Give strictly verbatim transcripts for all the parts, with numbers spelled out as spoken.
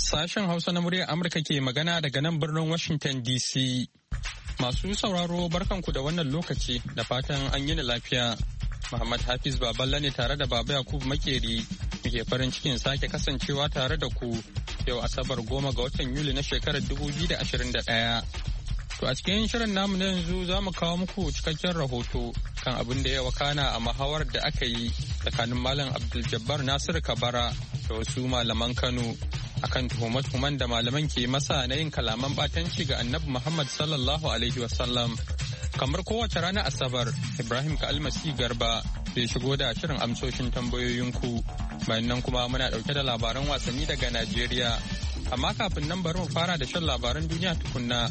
Sashen Hausa na muryar Amurka ke magana daga nan birnin Washington D C. Masu sauraro barkanku da wannan lokaci da fatan an yi lafiya. Muhammad Hafiz Baballa ne tare da Baba Yakubu Makeri muke farin cikin sake kasancewa tare da ku yau Asabar goma ga watan Yuli na shekarar dubu biyu da ashirin da ɗaya. To a cikin shirin namu na yanzu za mu kawo muku cikakken rahoto kan abin da ya wakana a muhawarar da aka yi tsakanin Malam Abdul Jabbar Nasir Kabara da wasu malaman Kano akan tuhume-tuhumen da malaman ke masa na yin kalaman batanci ga Annabi Muhammad sallallahu alaihi wasallam. Kamar kowace rana Asabar, Ibrahim Kalmasi Garba zai shigo da shirin amsoshin tambayoyinku. Bayan nan kuma muna ɗauke da labaran wasanni daga Najeriya. Amma kafin nan bari mu fara da shan labaran duniya tukunna.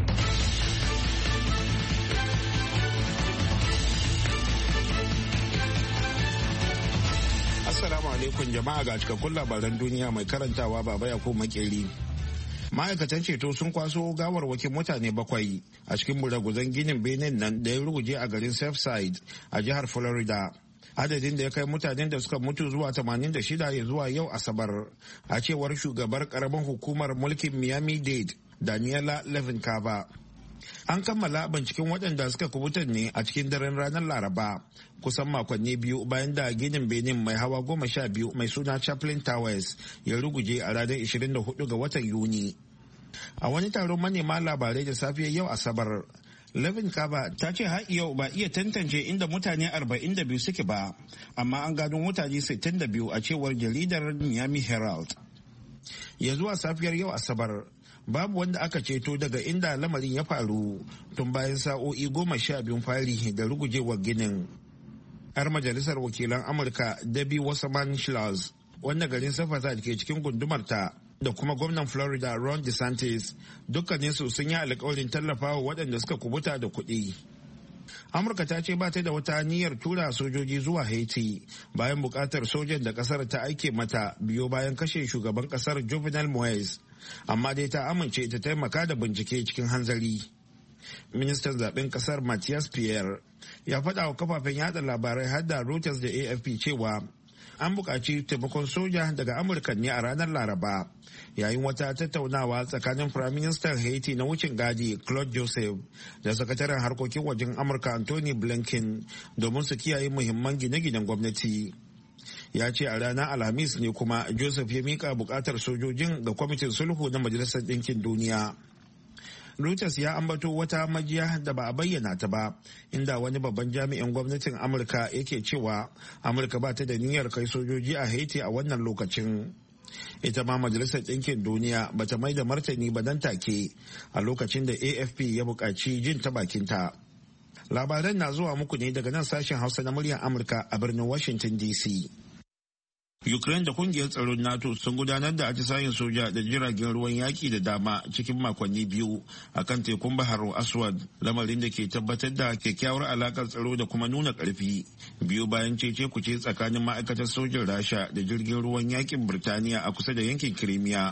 Assalamu alaikum jama'a ga cikakkun labaran duniya mai karantawa Baba Yakubu Makeri. Ma'aikatan ceto sun kwaso gawarwakin mutane bakwai a cikin buraguzan ginin benin nan da ya ruguje a garin Surfside a jihar Florida. Adadin da ya kai mutanen da suka mutu zuwa tamanin da shida ya zuwa yau Asabar, a cewar shugabar karamin hukumar mulkin Miami-Dade, Daniela Levin Cava. An kammala binciken waɗanda suka kubutar ne a cikin daren ranar Laraba, kusan makonni biyu bayan da ginin Benin mai hawa goma sha biyu mai suna Chaplain Towers ya ruguje a ranar ishirin da hudu ga watan Yuni. A wani taron manema labarai da safiyar yau Asabar, Levin Cava ta ce har yau ba iya tantance inda mutane arba'in da biyu suke ba, amma an gano mutane sittin da biyu a cewar jaridar Miami Herald. Ya zuwa safiyar yau Asabar, babu wanda aka ceto daga inda lamarin ya faru tun bayan sa'o'i goma sha biyun fari da rugujewar ginin. Yar majalisar wakilan Amurka Debbie Wasserman Schultz, wanda garin Surfside ke cikin gundumarta, da kuma gwamnan Florida Ron DeSantis, dukkaninsu sun yi alkawarin tallafawa waɗanda suka kubuta da kuɗi. Amurka ta ce ba ta da wata niyyar tura sojoji zuwa Haiti bayan buƙatar sojan da ƙasar ta aike mata biyo bayan kashe shugaban ƙasar Jovenel Moise, amma dai ta amince ta taimaka da bincike cikin hanzari. Ministan zaben ƙasar Matthias Pierre ya faɗa wa kafafen yada labarai har da Reuters da A F P cewa an buƙaci taimakon soja daga Amurka ne a ranar Laraba, yayin wata tattaunawa tsakanin Firaministan Haiti na wucin gadi Claude Joseph da sakataren harkokin wajen Amurka Anthony Blinken domin su kiyaye muhimman gine-ginen gwamnati. Ya ce a ranar Alhamis ne kuma Joseph ya mika buƙatar sojojin ga kwamitin sulhu na Majalisar Ɗinkin Duniya. Reuters ya ambato wata majiya da ba a bayyana ta ba, inda wani babban jami'in gwamnatin Amurka yake cewa Amurka ba ta da niyyar kai sojoji a Haiti a wannan lokacin. Ita ma Majalisar Ɗinkin Duniya ba ta mai da martani ba nan take a lokacin da A F P ya buƙaci jin ta bakinta. Labaran na zuwa muku ne daga nan sashen Hausa na muryar Amurka a birnin Washington D C. Ukraine da kungiyar tsaron NATO sun gudanar da atisayen soja da jiragen ruwan yaki da dama cikin makonni biyu a kan tekun Bahar Aswad, lamarin da ke tabbatar da kyakkyawar alakar tsaro da kuma nuna karfi biyu bayan cece kuce tsakanin ma'aikatar sojin Rasha da jirgin ruwan yakin Birtaniya a kusa da yankin Crimea.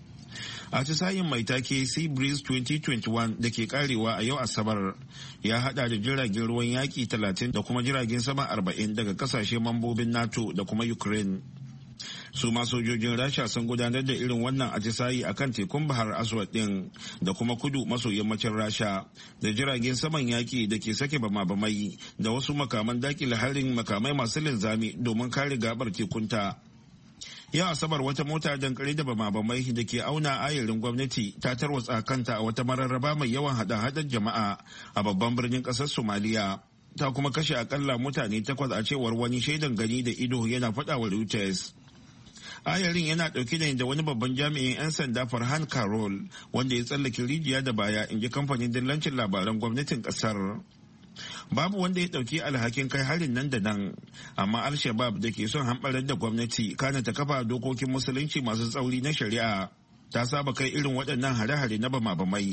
Atisayen mai take Sea Breeze twenty twenty-one da ke karewa a yau Asabar ya hada da jiragen ruwan yaki talatin da kuma jiragen sama arba'in daga kasashe mambobin NATO da kuma Ukraine. Su ma sojojin Rasha sun gudanar da irin wannan atisayi a kan tekun Bahar Aswad din da kuma kudu maso yammacin Rasha da jiragen saman yaki da ke sake bama-bamai da wasu makaman dakile harin makamai masu linzami domin kare gabar tekunta. Yau Asabar wata mota dankare da bama-bamai da ke auna ayarin gwamnati ta tarwatsa kanta a wata mararraba mai yawan hada-hadar jama'a a babban birnin kasar Somaliya. Ta kuma kashe akalla mutane takwas a cewar wani shaidan gani da ido yana faɗa wa Reuters. Ayarin yana ɗauke da da wani babban jami'in 'yan sanda Farhan Karol wanda ya tsallake rijiya da baya, in ji kamfanin dillancin labaran gwamnatin ƙasar. Babu wanda ya ɗauki alhakin kai harin nan da nan, amma Al-Shabaab da ke son hamɓarar da gwamnati kana ta kafa dokokin musulunci masu tsauri na shari'a ta saba kai irin waɗannan hare-hare na bama-bamai.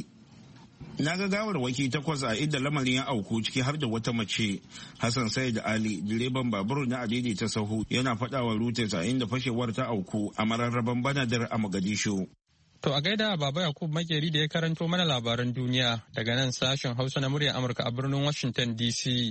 Na ga gawarwaki takwas a inda lamarin ya auku, ciki har da wata mace. Hassan Said Ali, direban babur na adidi ta sahu, yana faɗa wa Reuters a inda fashewar ta auku a mararraban Banadar a Mogadishu. To a gaida Baba Yakubu Makeri da ya karanto mana labaran duniya daga nan sashen Hausa na muryar Amurka a birnin Washington D C.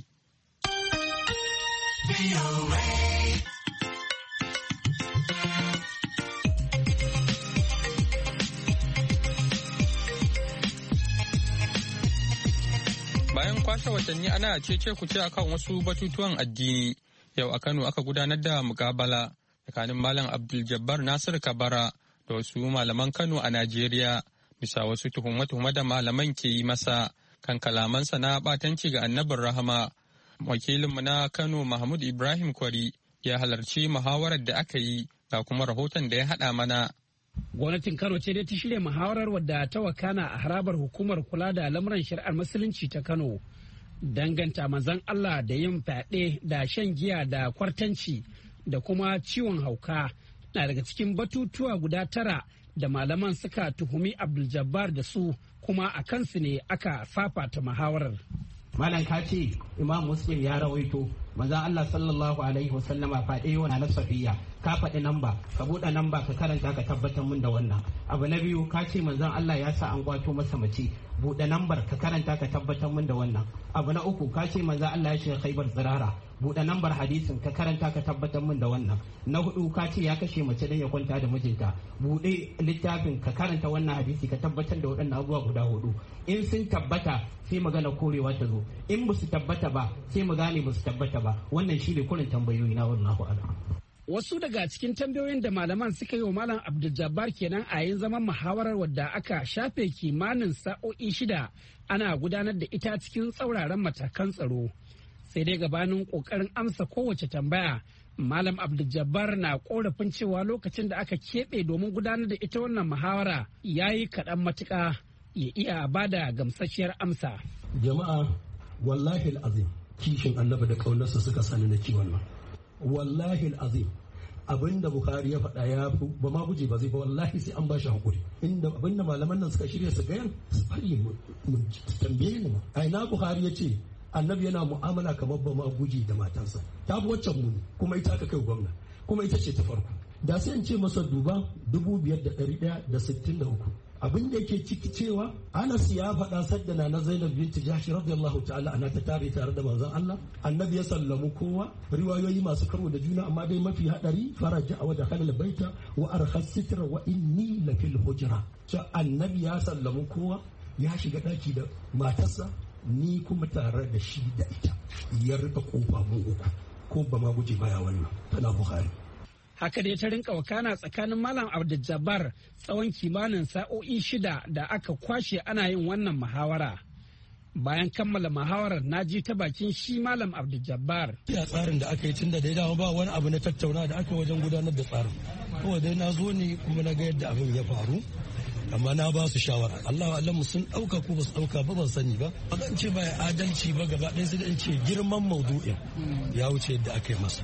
Bayan kwashe watanni ana cece kuce akan wasu batutuwan addini, yau a Kano aka gudanar da mukabala tsakanin Malam Abdul Jabbar Nasir Kabara da wasu malaman Kano a Najeriya bisa wasu tuhume-tuhume da malaman ke yi masa kan kalamansa na batanci ga annabin rahama. Wakilinmu na Kano Mahmud Ibrahim Kwari ya halarci muhawarar da aka yi ga kuma rahoton da ya haɗa mana. Gwamnatin Kano ce dai ta shirya muhawarar wadda ta wakana a harabar hukumar kula da lamuran shari'ar musulunci ta Kano. Danganta manzon Allah da yin fyaɗe da shan giya da kwartanci da kuma ciwon hauka na daga cikin batutuwa guda tara da malaman suka tuhumi Abdul Jabbar da su, kuma a kansu ne aka fafata muhawarar. Malam ka ce Imam Muslim ya rawaito manzon Allah sallallahu alaihi wasallama faɗe wa na Safiya, ka faɗi namba, ka buɗe namba ka karanta ka tabbatar mun da wannan. Abu na biyu ka ce manzon Allah ya sa an gwato masa mace, buɗe nambar ka karanta ka tabbatar mun da wannan. Abu na uku ka ce manzon Allah ya shiga Khaibar tsirara, buɗe nambar hadisin ka karanta ka tabbatar mun da wannan. Na hudu ka ce ya kashe mace don ya kwanta da mijinta, buɗe littafin ka karanta wannan hadisi ka tabbatar da waɗannan abubuwa guda hudu. In sun tabbata sai magana korewa ta zo, in ba su tabbata ba sai mu gane ba su tabbata ba. Wannan shi ne kurin tambayoyi na wallahu a'lam. Wasu daga cikin tambayoyin da malaman suka yi wa Malam Abdul Jabbar kenan a yin zaman muhawarar wadda aka shafe kimanin sa'o'i shida ana gudanar da ita cikin tsauraran matakan tsaro. Sai dai gabanin kokarin amsa kowace tambaya, Malam Abdul Jabbar na korafin cewa lokacin da aka keɓe domin gudanar da ita wannan muhawara ya yi kaɗan matuƙa ya iya bada gamsasshiyar amsa. Jama'a wallahi azim kishin annabi da ƙaunarsa suka sani na kiwon nan. Wallahi azim abinda Bukhari ya faɗa ya fi ba ma guje ba zai ba, wallahi sai an ba shi hakuri. Inda abinda malaman nan suka shirya su gayan su bari mu tambaye ni ma. A ina Bukhari ya ce annabi yana mu'amala kamar ba ma guje da matansa. Ta fi waccan muni kuma ita aka kai gwamna kuma ita ce ta farko. Da sai in ce masa duba dubu biyar da ɗari ɗaya da sittin da uku. Abin da yake ciki cewa Anas ya faɗa saddana na Zainab binti Jahsh radiyallahu ta'ala ana ta tare tare da manzon Allah, annabi ya sallamu kowa, riwayoyi masu karo da juna amma dai mafi hadari faraja wa dakhala baita wa arkhas sitra wa inni la fil hujra. Cewa annabi ya sallamu kowa, ya shiga daki da matarsa, ni kuma tare da shi da ita, ya rufe kofa mu uku, ko ba ma guje baya wannan tana Bukhari. Haka dai ta rinka wakana tsakanin Malam Abdul Jabbar tsawon kimanin sa'o'i shida da aka kwashe ana yin wannan muhawara. Bayan kammala muhawarar na ji ta bakin shi Malam Abdul Jabbar. Ya tsarin da aka yi tun da dai dama ba wani abu na tattauna da aka wajen gudanar da tsarin. Kawai dai na zo ne kuma na ga yadda abin ya faru. Amma na ba su shawara. Allah Allah sun ɗauka ko ba su ɗauka ba ban sani ba. Ba zan ce ba ya adalci ba gaba ɗaya sai da in ce girman maudu'in ya wuce yadda aka yi masa.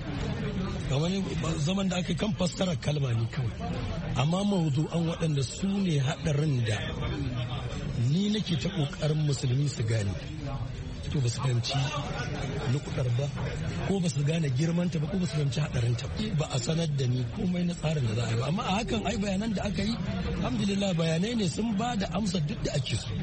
Ga wani zaman da aka kan fassara kalma ne kawai, amma mawdu'an waɗanda su ne haɗarin da ni nake ta ƙoƙarin musulmi su gane, to ba su fahimci nukudar ba ko ba su gane girmanta ba ko ba su fahimci haɗarinta ba a sanar da ni komai na tsarin da za a yi ba. Amma a hakan ai bayanan da aka yi alhamdulillah bayanai ne sun ba da amsa duk da ake so,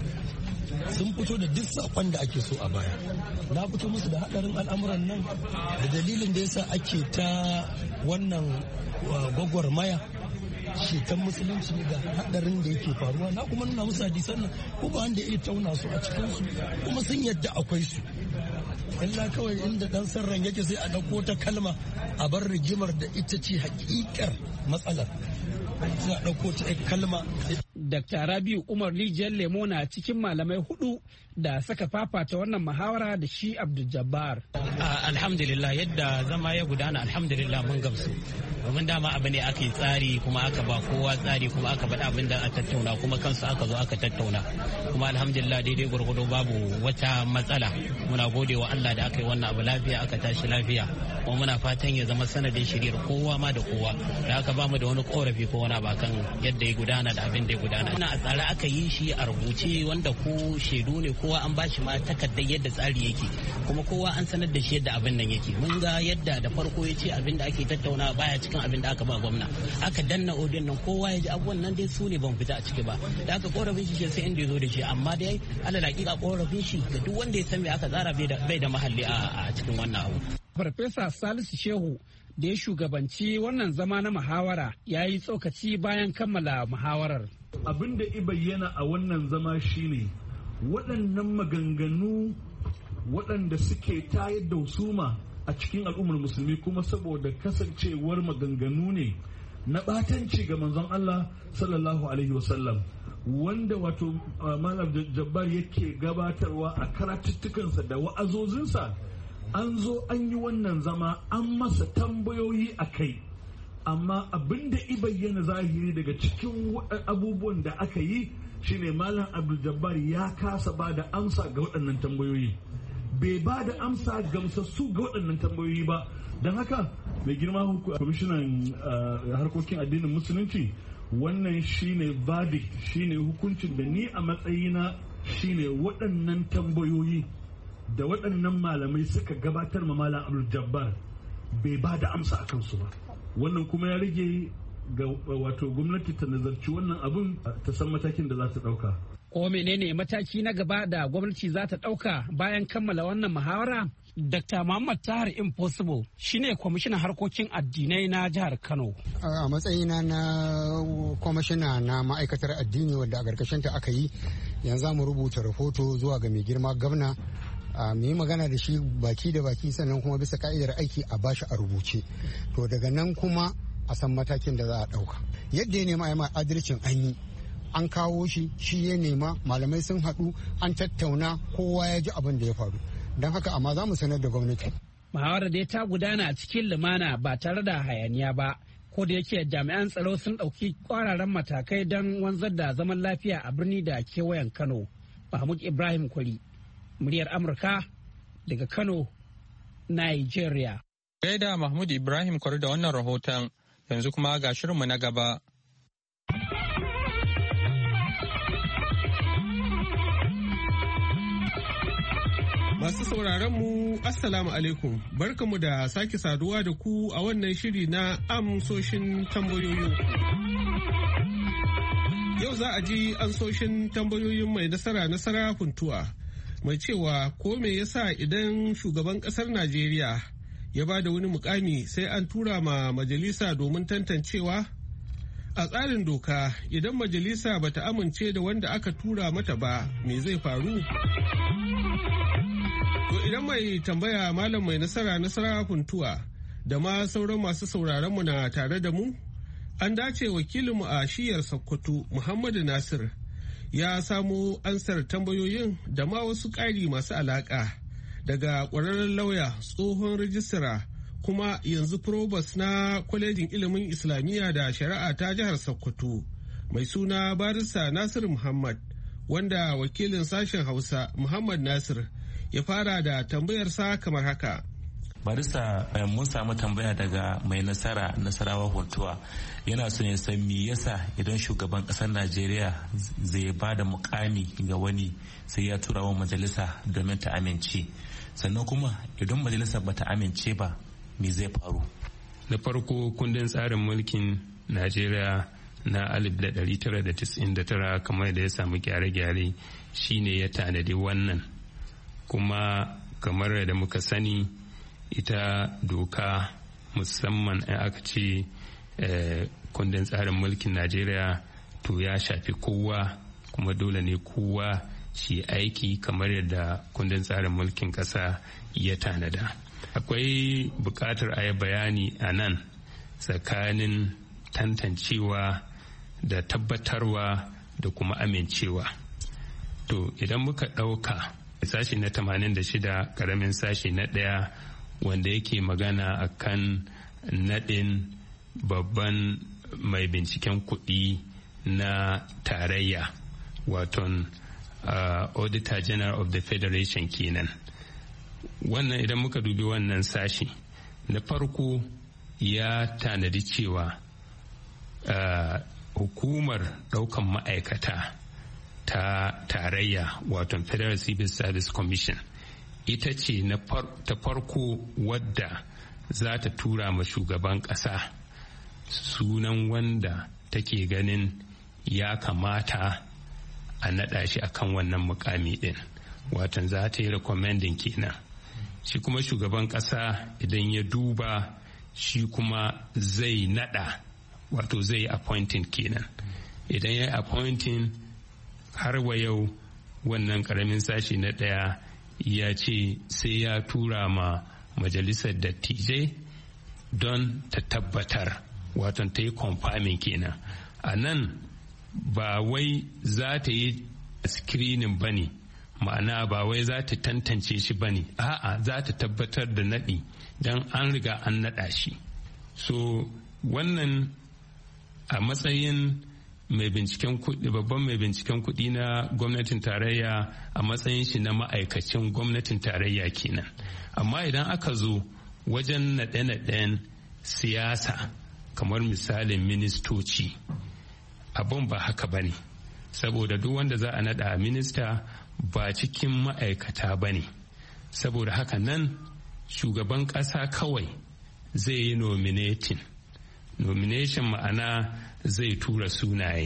sun fito da duk saƙon da ake so a baya. Na fito musu da haɗarin al'amuran nan da dalilin da yasa ake ta wannan gwagwarmaya shetan musulunci ga haɗarin da yake faruwa. Na kuma nuna musu hadisan nan ko ba wanda ya tauna su a cikinsu kuma sun yadda akwai su. Illa kawai inda ɗan sarran yake sai a ɗauko ta kalma a bar rigimar da ita ce hakikar matsalar. Sai a ɗauko ta kalma. Dakta Rabiu Umar Rijiyar Lemo na cikin malamai hudu da saka fafata wannan muhawara da shi Abdul Jabbar. Alhamdulillah yadda zama ya gudana alhamdulillah mun gamsu. Domin dama abu ne aka yi tsari kuma aka ba kowa tsari kuma aka faɗa abin da a tattauna kuma kansu aka zo aka tattauna. Kuma alhamdulillah daidai gwargwado babu wata matsala. Muna gode wa Allah da aka yi wannan abu lafiya aka tashi lafiya. Kuma muna fatan ya zama sanadin shiriyar kowa ma da kowa. Da haka ba mu da wani korafi ko wani ba kan yadda ya gudana da abin da ya gudana. Wannan a tsare aka yi shi a rubuce wanda ko shaidu ne kowa an bashi ma takardar yadda tsari yake kuma kowa an sanar da shi yadda abin nan yake. Mun ga yadda da farko ya ce abin da ake tattauna baya cikin abin da aka ba gwamna, aka danna odin nan kowa ya ji abubuwan nan dai su ne ban fita a ciki ba. Da aka korafin shi sai inda ya zo da shi, amma dai alal hakika korafin shi ga duk wanda ya san me aka tsara bai da mahalli a cikin wannan abu. Farfesa Salisu Shehu da ya shugabanci wannan zama na muhawara ya yi tsokaci bayan kammala muhawarar. Abin da i bayyana a wannan zama shine waɗannan maganganu waɗanda suke tayar da husuma a cikin al'ummar musulmi, kuma saboda kasancewar maganganu ne na ɓatanci ga manzon Allah sallallahu alaihi wasallam, wanda wato Malam Jabbar yake gabatarwa a karatuttukansa da wa'azozinsa. An zo an yi wannan zama an masa tambayoyi a kai, amma abin da i bayyana zahiri daga cikin abubuwan da aka yi shine Malam Abdul Jabbar ya kasa ba da amsa ga waɗannan tambayoyi, bai ba da amsa gamsassu ga waɗannan tambayoyi ba. Don haka mai girma kwamishinan harkokin addinin musulunci, wannan shine verdict, shine hukuncin da ni a matsayina shine waɗannan tambayoyi da waɗannan malamai suka gabatar ma Malam Abdul Jabbar bai ba da amsa a kansu ba. Wannan kuma ya rage ga wato gwamnati ta nazarci wannan abun ta san matakin da za ta ɗauka. Ko menene mataki na gaba da gwamnati za ta ɗauka bayan kammala wannan muhawara? Dokta Muhammad Tahir Impossible shine kwamishinan harkokin addinai na jihar Kano. A matsayina na kwamishina na ma'aikatar addini wadda a ƙarƙashinta aka yi, yanzu mu rubuta rahoto zuwa ga mai girma gwamna, mu yi magana da shi baki da baki, sannan kuma bisa ka'idar aiki a bashi a rubuce. To daga nan kuma a san matakin da za a ɗauka. Yadda ya nema a yi adalcin an yi. An kawo shi, shi ya nema, malamai sun haɗu, an tattauna, kowa ya ji abin da ya faru. Don haka amma za mu sanar da gwamnati. Muhawarar dai ta gudana a cikin lumana ba tare da hayaniya ba, ko da yake jami'an tsaro sun ɗauki ƙwararan matakai don wanzar da zaman lafiya a birni da kewayen Kano. Mahmud Ibrahim Kwari, muryar Amurka daga Kano, Nigeria. Gaida Mahmud Ibrahim Kwari da wannan rahoton, yanzu kuma ga shirinmu na gaba. Masu sauraron mu Assalamu alaikum, barkamu da sake saduwa da ku a wannan shiri na amsoshin tambayoyin. Yau za a ji amsoshin tambayoyin mai nasara nasara funtuwa, mai cewa ko me yasa idan shugaban ƙasar Najeriya ya ba da wani mukami sai an tura ma majalisa domin tantancewa? A tsarin doka, idan majalisa bata amince da wanda aka tura mata ba, me zai faru? To idan mai tambaya malam mai nasara nasara funtuwa da ma sauran masu sauraron mu na tare da mu, an dace wakilinmu a shiyar Sokoto Muhammadu Nasir ya samo ansar tambayoyin da ma wasu ƙari masu alaƙa daga ƙwararren lauya, tsohon rijistara kuma yanzu probos na kwalejin ilimin Islamiyya da shari'a ta jihar Sokoto mai suna Barista Nasir Muhammad, wanda wakilin sashen Hausa Muhammad Nasir ya fara da tambayarsa kamar haka. Barista, mun samu tambaya daga mai nasara nasarawa Huntuwa, yana son ya san me yasa idan shugaban kasar Najeriya zai ba da mukami ga wani sai ya tura wa majalisa domin ta amince, sannan kuma idan majalisa ba ta amince ba me zai faru? Na farko, kundin tsarin mulkin Najeriya na alif da ɗari tara da tis'in da tara kamar da ya samu gyare-gyare shine ya tanadi wannan, kuma kamar da muka sani ita doka musamman in aka ce kundin tsarin mulkin Najeriya to ya shafi kowa, kuma dole ne kowa shi aiki kamar yadda kundin tsarin mulkin ƙasa ya tanada. Akwai buƙatar a yi bayani a nan tsakanin tantancewa da tabbatarwa da kuma amincewa. To idan muka ɗauka sashi na tamanin da shida karamin sashi na ɗaya wanda yake magana a kan naɗin babban mai binciken kuɗi na tarayya, waton uh, auditor general of the federation kenan. Wannan idan muka dubi wannan sashi na farko ya tanadi cewa uh, hukumar ɗaukan ma'aikata ta tarayya wato Federal Civil Service Commission ita ce ta farko wadda za ta tura ma shugaban ƙasa sunan wanda take ganin ya kamata a naɗa shi akan wannan mukami ɗin, watan za ta yi recommending kenan. Shi kuma shugaban ƙasa idan ya duba shi kuma zai naɗa, wato zai appointing kenan. Idan ya appointing har wa yau wannan karamin sashi na ɗaya ya ce sai ya tura ma majalisar dattijai don ta tabbatar, wato ta yi confirming kenan. A nan ba wai za ta yi screening ba ne, ma'ana ba wai za ta tantance shi ba ne, a'a za ta tabbatar da naɗi don an riga an naɗa shi. So wannan a matsayin mai binciken kuɗi, babban mai binciken kuɗi na gwamnatin tarayya, a matsayin shi na ma'aikacin gwamnatin tarayya kenan. Amma idan aka zo wajen naɗe-naɗen siyasa kamar misalin ministoci, abin ba haka ba ne, saboda duk wanda za a naɗa a minista ba cikin ma'aikata ba ne. Saboda haka nan shugaban ƙasa kawai zai yi nominating. Nomination ma'ana zai tura sunaye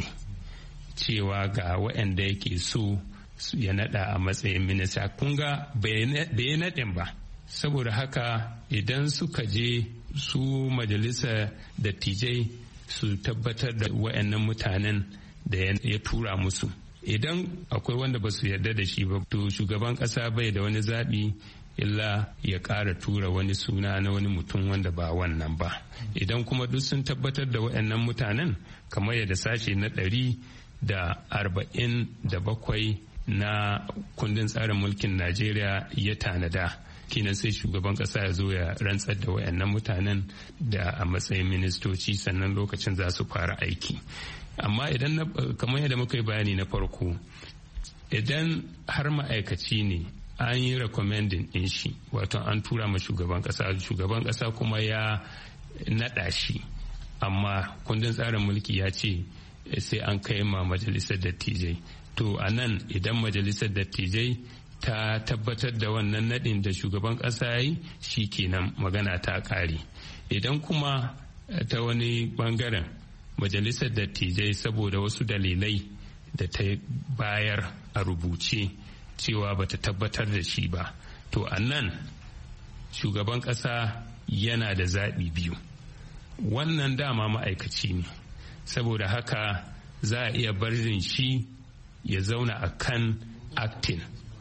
cewa ga waɗanda yake so ya naɗa a matsayin minista. Kunga bai yi naɗin ba. Saboda haka idan suka je su majalisa dattijai su tabbatar da waɗannan mutanen da ya tura musu, idan akwai wanda ba su yarda da shi ba, to shugaban ƙasa bai da wani zaɓi illa ya ƙara tura wani suna na wani mutum wanda ba wannan ba. Idan kuma duk sun tabbatar da waɗannan mutanen, kamar yadda sashe na ɗari da arba'in da bakwai na kundin tsarin mulkin Najeriya ya tanada, kinan sai shugaban kasa ya zo ya rantsar da wayannan mutanen da a matsayin ministoci, sannan lokacin za su fara aiki. Amma idan kamar yadda muka yi bayani na farko, idan har ma'aikaci ne an yi recommending din shi, wato an tura ma shugaban kasa, shugaban kasa kuma ya naɗa shi, amma kundin tsarin mulki ya ce sai an kai ma majalisar dattijai. To a nan idan majalisar dattijai ta tabbatar da wannan nadin da shugaban kasa ya yi, shi kenan magana ta kare. Idan kuma ta wani bangaren majalisar dattijai saboda wasu dalilai da ta bayar a rubuce cewa bata tabbatar da shi ba, to a nan shugaban kasa yana da zaɓi biyu. Wannan dama ma'aikaci ne, saboda haka za a iya barin shi ya zauna a kan acting,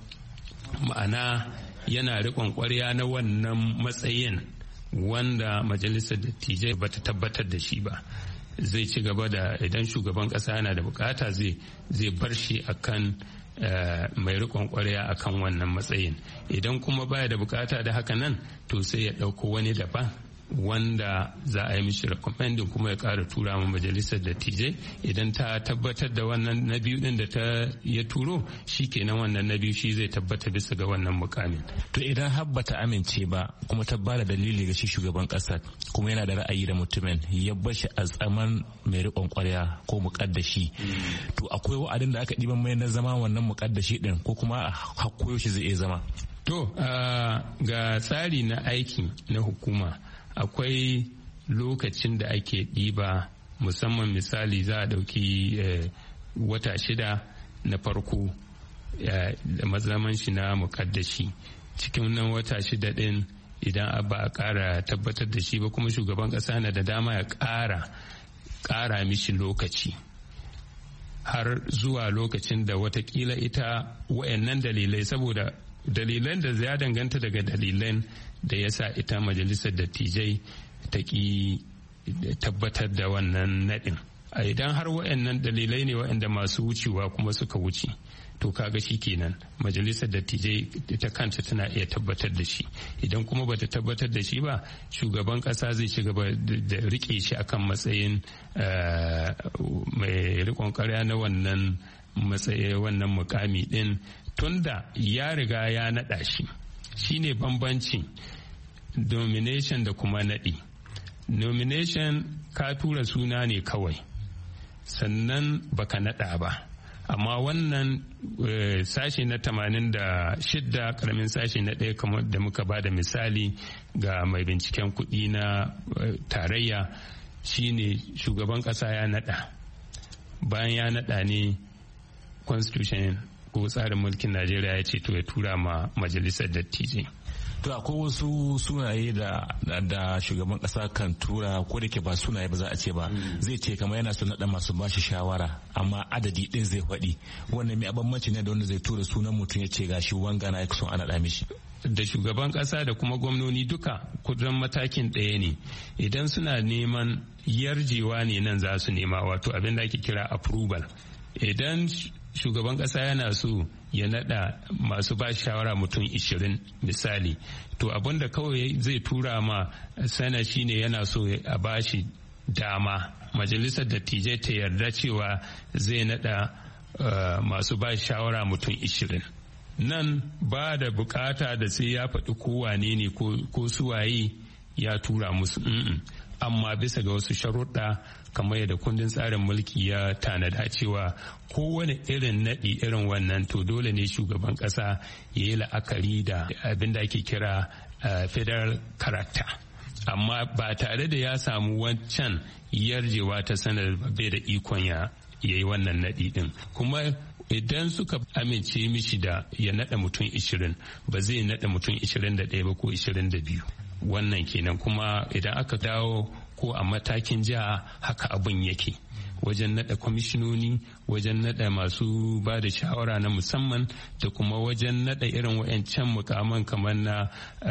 ma'ana yana riƙon ƙwarya na wannan matsayin wanda majalisar dattijai bata tabbatar da shi ba. Zai ci gaba da, idan shugaban ƙasa yana da bukata zai bar shi akan Uh, mai riƙon ƙwarya akan wannan matsayin. Idan kuma baya da bukata da haka nan, to sai ya ɗauko wani daban wanda za a yi mishi recommending kuma ya ƙara tura ma majalisar dattijai. Idan ta tabbatar da wannan na biyu din da ta ya turo, shi kenan wannan na biyu shi zai tabbata bisa ga wannan mukamin. To idan har bata amince ba kuma ta bada dalili ga shi shugaban ƙasar, kuma yana da ra'ayi da mutumin ya bar shi a tsaman mai riƙon ƙwarya ko muƙaddashi, to akwai wa'adin da aka ɗiban mai na zama wannan muƙaddashi din, ko kuma hakkoyo shi zai iya zama? To uh, ga tsari na aiki na hukuma akwai lokacin da ake ɗiba, musamman misali za a ɗauki eh, wata shida na farko eh, da mazaman shi na mukaddashi. Cikin nan wata shida ɗin idan ba a ƙara tabbatar da shi ba, kuma shugaban ƙasa na da dama ya ƙara ƙara mishi lokaci har zuwa lokacin da watakila ita wayannan dalilai, saboda dalilan da ya danganta daga dalilan da ya sa ita majalisar dattijai ta ki tabbatar da wannan naɗin. A idan har waɗannan dalilai ne waɗanda masu wucewa kuma suka wuce, to kaga shi kenan majalisar dattijai ita kanta tana iya tabbatar da shi. Idan kuma bata tabbatar da shi ba, shugaban ƙasa zai ci gaba da rike shi akan matsayin mai riƙon ƙarya na wannan matsayi, wannan mukami ɗin, tunda ya riga ya naɗa shi. Shine bambancin nomination da kuma naɗi. Nomination ka tura suna ne kawai, sannan baka naɗa ba. Amma wannan e, sashi na tamanin da shidda karamin sashi na ɗaya, kamar da muka ba da misali ga mai binciken kuɗi na e, tarayya, shine shugaban ƙasa ya naɗa. Bayan ya naɗa ne constitution ko tsarin mulkin Najeriya ya ce to ya tura ma majalisar dattijai. to akwai wasu sunaye da da shugaban kasa kan tura ko da ke ba sunaye ba za a ce ba zai ce kamar yana son naɗa masu bashi shawara amma adadi din zai faɗi wannan mai abammanci ne da wanda zai tura sunan mutum ya ce gashi wanga na son a naɗa mishi. Da shugaban kasa da kuma gwamnoni duka kudin matakin ɗaya ne idan suna neman yarjewa ne nan za su nema wato abin da ake kira approval. Idan shugaban kasa yana so ya nada masu ba shawara mutum ishirin misali to abin da kawai zai tura ma sana shine yana so a bashi dama majalisar dattijai ta yarda cewa zai nada uh, masu ba shawara mutum ishirin. Nan ba da bukata da sai ya faɗi kowane ne ko suwaye ya tura musu mm amma bisa ga wasu sharuɗa kamar yadda kundin tsarin mulki ya tanada cewa kowane irin naɗi irin wannan to dole ne shugaban ƙasa ya yi la'akari da abin da ake kira uh, federal character amma ba tare da ya samu wancan yarjewa ta sanar bai da ikon ya yi wannan naɗi ɗin kuma idan suka amince mishi da ya naɗa mutum ishirin ba zai naɗa mutum ishirin da ɗaya ba ko ishirin da biyu wannan kenan kuma idan aka dawo ko a matakin jiha haka abin yake wajen naɗa kwamishinoni wajen naɗa masu ba da shawara na musamman da kuma wajen naɗa irin wayancan mukaman kamar na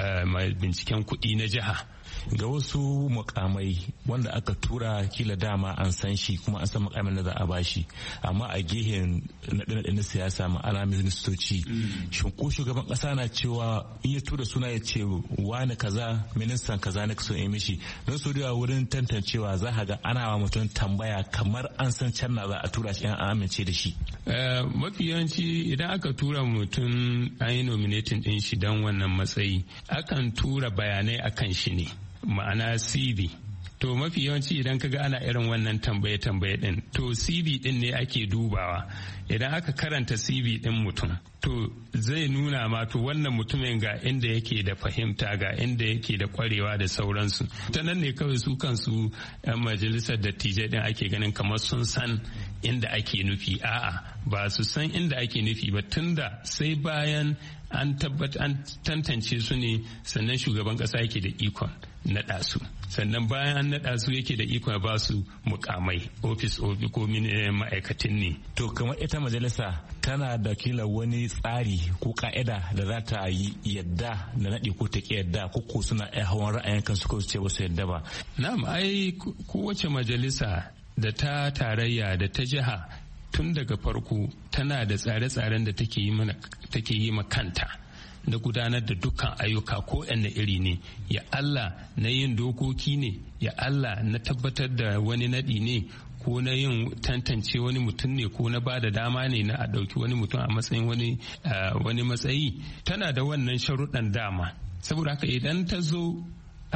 binciken kuɗi na jiha. Ga wasu mukamai wanda aka tura kila dama an san shi kuma an san mukamin da za a bashi amma a gehen naɗe-naɗe na siyasa ma'ana ministoci shin ko shugaban ƙasa na cewa in ya tura suna ya ce wani kaza ministan kaza na so in mishi don su da wurin tantancewa za ka ga ana wa mutum tambaya kamar an san can na za a tura shi an amince da shi. Mafi yawanci idan aka tura mutum an yi nominating din shi don wannan matsayi akan tura bayanai akan shi ne. Ma'ana C V to mafi yawanci idan kaga ana irin wannan tambaye-tambaye din to C V din ne ake dubawa idan aka karanta C V din mutum to zai nuna ma to wannan mutumin ga inda yake da fahimta ga inda yake da kwarewa da sauransu ta nan ne kawai su kansu yan majalisar dattijai din ake ganin kamar sun san inda ake nufi a'a ba su san inda ake nufi ba tunda sai bayan an tabbata an tantance su ne sannan shugaban kasa yake da ikon naɗa su sannan bayan an naɗa su yake da ikon ba su mukamai ofis ofis ko ma'aikatin ne. To kamar ita majalisa tana da kila wani tsari ko ka'ida da za ta yi yadda da naɗi ko ta ki yadda ko ko suna ɗaya hawan ra'ayin kansu ko su ce ba su yadda ba. Na'am ai kowace majalisa da ta tarayya da ta jiha tun daga farko tana da tsare-tsaren da take yi mana take yi ma kanta da gudanar da dukkan ayyuka ko yanne iri ne ya Allah na yin dokoki ne ya Allah na tabbatar da wani nadi ne ko na yin tantance wani mutum ne ko na ba da dama ne na a ɗauki wani mutum a matsayin wani wani matsayi tana da wannan sharuɗan dama saboda haka idan ta zo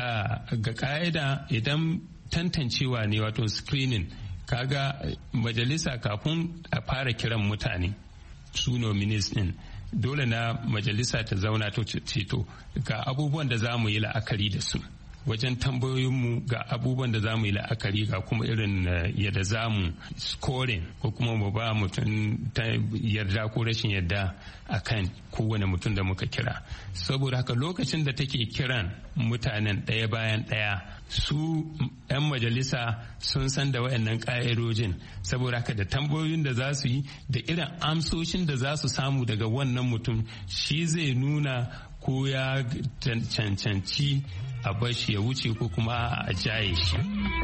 ga ka'ida idan tantancewa ne wato screening kaga majalisa kafin a fara kiran mutane su nominees din dole na majalisa ta zauna ta ce to ga abubuwan da za mu yi la'akari da su wajen tambayoyinmu ga abubuwan da za mu yi la'akari ga kuma irin yadda za mu scoring ko kuma mu ba mutum ta yarda ko rashin yarda a kan kowane mutum da muka kira saboda haka lokacin da take kiran mutanen ɗaya bayan ɗaya su 'yan majalisa sun san da waɗannan ƙa'idojin saboda haka da tambayoyin da za su yi da irin amsoshin da za su samu daga wannan mutum shi zai nuna ko ya cancanci a bashi ya wuce ko kuma a jaye shi.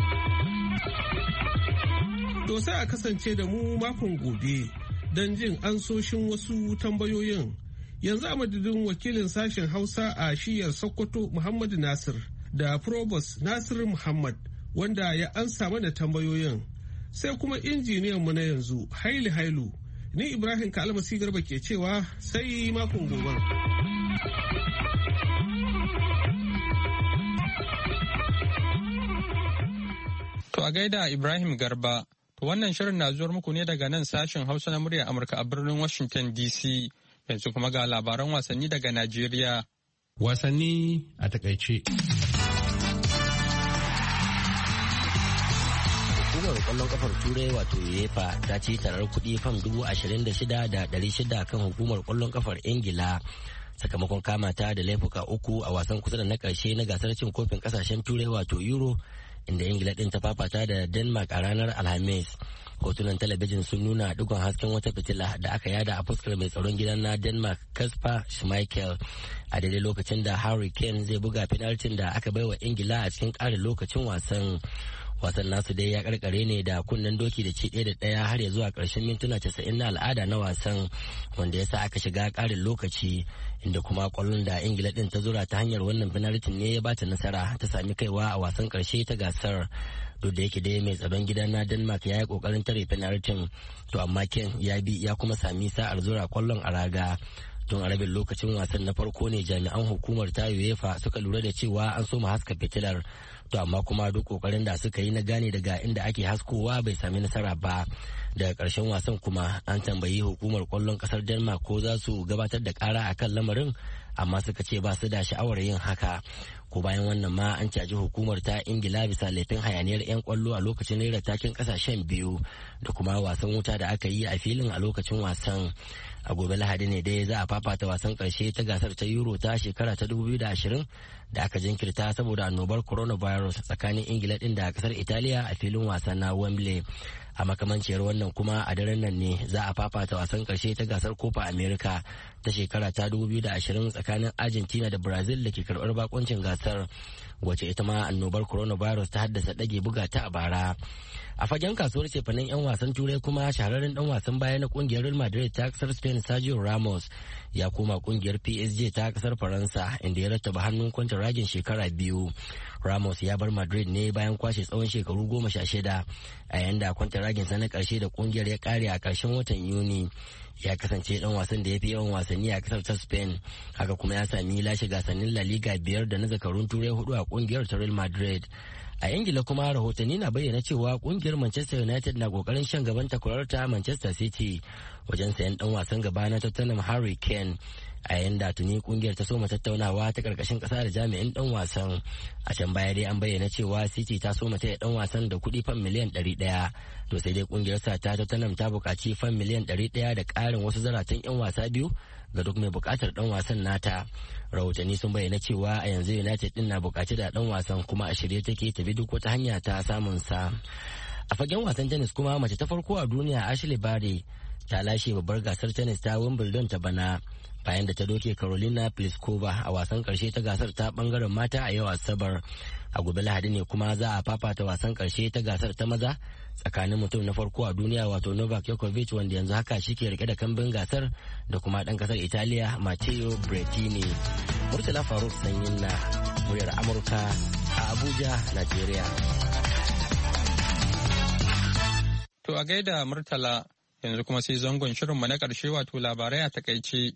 To sai a kasance da mu makon gobe don jin ansoshin wasu tambayoyin. Yanzu a madadin wakilin sashen Hausa a shiyar Sokoto Muhammadu Nasir da Probos Nasir Muhammad wanda ya ansa mana tambayoyin. Sai kuma injiniyanmu na yanzu Haili Hailu. Ni Ibrahim Kalmasi Garba ke cewa sai makon gobe. To a gaida Ibrahim Garba, to wannan shirin na zuwar muku ne daga nan sashen Hausa na muryar Amurka a birnin Washington D C. Yanzu kuma ga labaran wasanni daga Najeriya. Wasanni a takaice. Hukumar kwallon kafar Turai wato UEFA ta ci tarar kuɗi fam dubu ashirin da shida da ɗari shida kan hukumar kwallon kafar Ingila sakamakon kama ta da laifuka uku a wasan kusa da na karshe na gasar cin kofin kasashen turai wato Euro, inda Ingila din ta fafata da Denmark a ranar Alhamis. Hotunan talabijin sun nuna digon hasken wata fitila da aka yada a fuskar mai tsaron gidan na Denmark Kasper Schmeichel a daidai lokacin da Harry Kane zai buga penaltin da aka baiwa Ingila a cikin ƙarin lokacin wasan. Wasan nasu dai ya karkare ne da kunnen doki da ci ɗaya da ɗaya har ya zuwa ƙarshen mintuna casa'in na al'ada na wasan, wanda ya sa aka shiga ƙarin lokaci, inda kuma ƙwallon da Ingila ɗin ta zura ta hanyar wannan penaltin ne ya bata nasara ta sami kaiwa a wasan ƙarshe ta gasar. Duk da yake dai mai tsaron gida na Denmark ya yi ƙoƙarin tare penaltin, to amma Ken ya bi ya kuma sami sa'ar zura ƙwallon a raga. Tun a rabin lokacin wasan na farko ne jami'an hukumar ta UEFA suka lura da cewa an soma haska fitilar, to amma kuma duk kokarin da suka yi na gane daga inda ake haskowa bai sami nasara ba. Daga ƙarshen wasan kuma an tambayi hukumar ƙwallon ƙasar Denmark ko za su gabatar da ƙara akan lamarin, amma suka ce ba su da sha'awar yin haka. Ko bayan wannan ma an caji hukumar ta Ingila bisa laifin hayaniyar 'yan kwallo a lokacin rera takin kasashen biyu da kuma wasan wuta da aka yi a filin a lokacin wasan. A gobe Lahadi ne dai za a fafata wasan karshe ta gasar ta Euro ta shekara ta dubu biyu da ashirin da aka jinkirta saboda annobar coronavirus tsakanin Ingila din da kasar Italiya a filin wasa na Wembley. A makamanciyar wannan kuma a daren nan ne za a fafata wasan karshe ta gasar Copa America ta shekara ta dubu biyu da ashirin tsakanin Argentina da Brazil da ke karɓar bakoncin gasar, wace ita ma annobar coronavirus ta haddasa ɗage buga ta a bara. A fagen kasuwar cefanen 'yan wasan turai kuma shahararren dan wasan baya na kungiyar Real Madrid ta kasar Spain Sergio Ramos ya koma kungiyar P S G ta kasar Faransa, inda ya rattaba hannun kwantaragin shekara biyu. Ramos ya bar Madrid ne bayan kwashe tsawon shekaru goma sha shida, a yayin da kwantaragin sa na karshe da kungiyar ya kare a karshen watan Yuni. Ya kasance dan wasan da ya fi yawan wasanni a kasar ta Spain, haka kuma ya sami lashe gasannin La Liga biyar da na zakarun turai hudu a kungiyar ta Real Madrid. A Ingila kuma rahotanni na bayyana cewa kungiyar Manchester United na kokarin shan gaban takwararta Manchester City wajen sayan dan wasan gaba na Tottenham Harry Kane, a yayin da tuni kungiyar ta soma tattaunawa ta karkashin kasa da jami'in dan wasan. A can baya dai an bayyana cewa City ta soma taya dan wasan da kuɗi fan miliyan ɗari ɗaya, to sai dai kungiyar sa ta Tottenham ta buƙaci fan miliyan ɗari ɗaya da ƙarin wasu zaratan 'yan wasa biyu ga duk mai buƙatar dan wasan nata. Rahotanni sun bayyana cewa a yanzu United din na buƙaci da dan wasan kuma a shirye take ta bi duk wata hanya ta samun sa. A fagen wasan tennis kuma mace ta farko a duniya Ashley Barty ta lashe babbar gasar tennis ta Wimbledon ta bana bayan da ta doke Carolina Pliskova a wasan karshe ta gasar ta bangaren mata a yau Asabar. A gobe Lahadi ne kuma za a fafata wasan karshe ta gasar ta maza tsakanin mutum na farko a duniya wato Novak Djokovic, wanda yanzu haka shi ke rike da kambin gasar, da kuma dan kasar Italiya Matteo Berrettini. Murtala Faruk Sanyin na muryar Amurka a Abuja, Nigeria. To a gaida Murtala, yanzu kuma sai zangon shirinmu na ƙarshe wato labarai a takaice.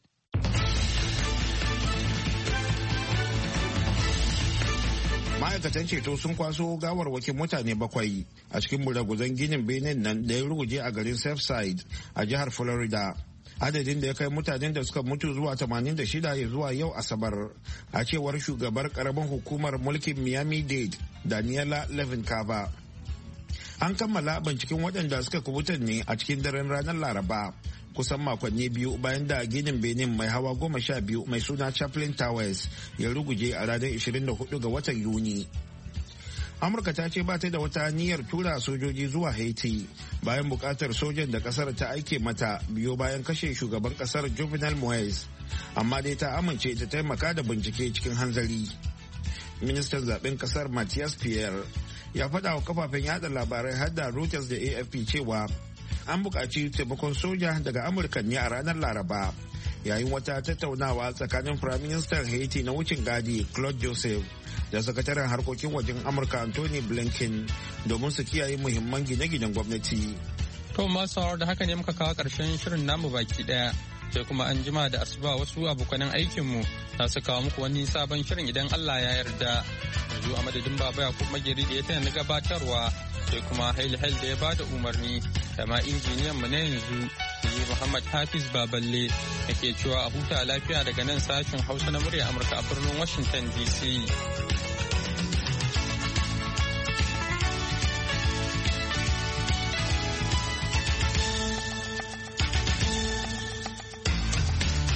Ma'aikatan ceto sun kwaso gawarwakin mutane bakwai a cikin buraguzan ginin benin nan da ya ruguje a garin Surfside a jihar Florida. Adadin da ya kai mutanen da suka mutu zuwa tamanin da shida ya zuwa yau Asabar, a cewar shugabar karamin hukumar mulkin Miami-Dade Daniela Levin Cava. An kammala binciken waɗanda suka kubutar ne a cikin daren ranar Laraba, kusan makonni biyu bayan da ginin benin mai hawa goma sha biyu mai suna Chaplain Towers ya ruguje a ranar ishirin da hudu ga watan Yuni. Amurka ta ce ba ta da wata niyyar tura sojoji zuwa Haiti bayan bukatar sojan da kasar ta aike mata biyo bayan kashe shugaban kasar Jovenel Moise, amma dai ta amince ta taimaka da bincike cikin hanzari. Ministan zaben kasar Matthias Pierre ya faɗa wa kafafen yada labarai har da Reuters da A F P cewa an buƙaci taimakon soja daga Amurka ne a ranar Laraba, yayin wata tattaunawa tsakanin Firaministan Haiti na wucin gadi Claude Joseph da sakataren harkokin wajen Amurka Anthony Blinken domin su kiyaye muhimman gine-ginen gwamnati. To masu da haka ne muka kawo ƙarshen shirin namu baki ɗaya, sai kuma an jima da asuba wasu abokanan aikinmu za su kawo muku wani sabon shirin idan Allah ya yarda. Yanzu a madadin Baba Yakub Mageri da ya taya na gabatarwa, sai kuma Hail Hail da ya bada umarni, da ma injiniyan mu na yanzu ni Muhammad Hafiz Baballe yake cewa a huta lafiya daga nan sashen Hausa na murya Amurka a birnin Washington D C.